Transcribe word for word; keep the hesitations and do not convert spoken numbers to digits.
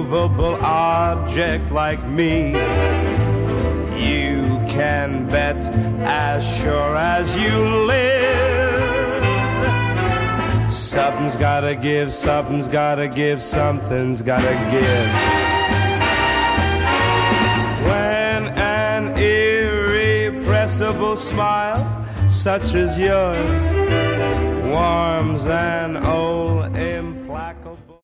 immovable object like me, you can bet as sure as you live, something's gotta give, something's gotta give, something's gotta give. When an irrepressible smile such as yours warms an old imp